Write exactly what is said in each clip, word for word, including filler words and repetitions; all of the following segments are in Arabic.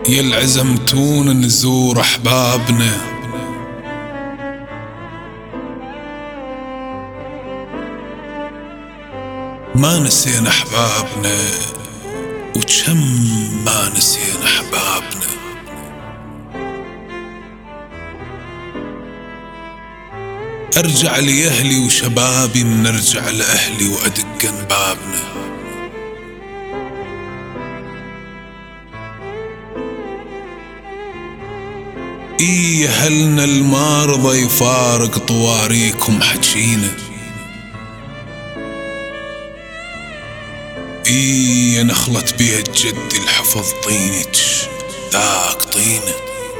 يل عزمتون نزور أحبابنا، ما نسينا أحبابنا وكم ما نسينا أحبابنا. أرجع لأهلي وشبابي منرجع لأهلي وأدق بابنا. إي أهلنا المارضى يفارق طواريكم حجينا. إي نخلت بيها جدي الحفظ طينك ذاك طينه.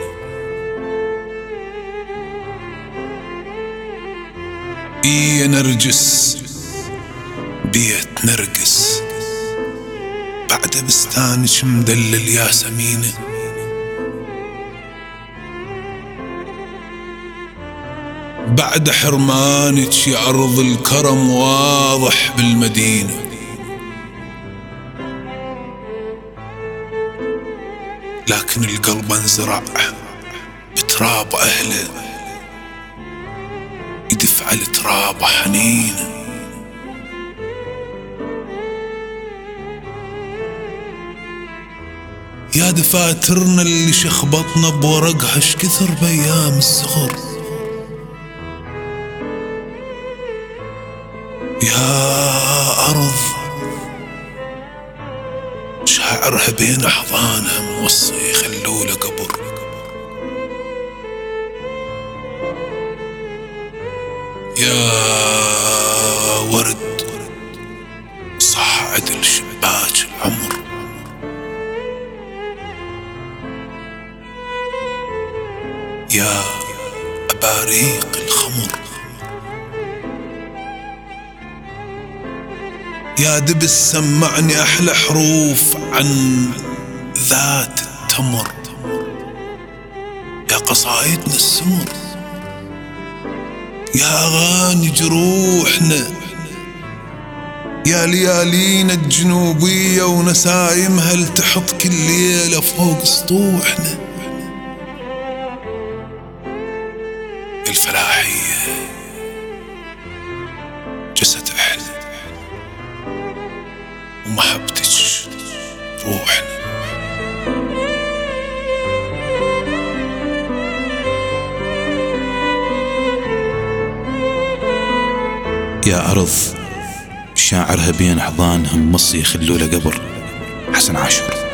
إي نرجس بيت نرقس بعد بستانك مدلل يا سمينه. بعد حرمانك يا أرض الكرم واضح بالمدينة. لكن القلب انزرع بتراب أهله، يدفع التراب حنينه. يا دفاترنا اللي شخبطنا بورقها شكثر بأيام الصغر. يا أرض شاعرها بين أحضانها موصي يخلوله قبر. يا ورد صعد الشباك العمر. يا أباريق الخمر. يا دبس سمعني أحلى حروف عن ذات التمر. يا قصايدنا السمر. يا أغاني جروحنا. يا ليالينا الجنوبية ونسايمها التحط كل ليلة فوق سطوحنا. الفلاحية جسد أهل ومحبتك روحنا. يا أرض شاعرها بين أحضانها مصي يخلوله قبر. حسن عاشور.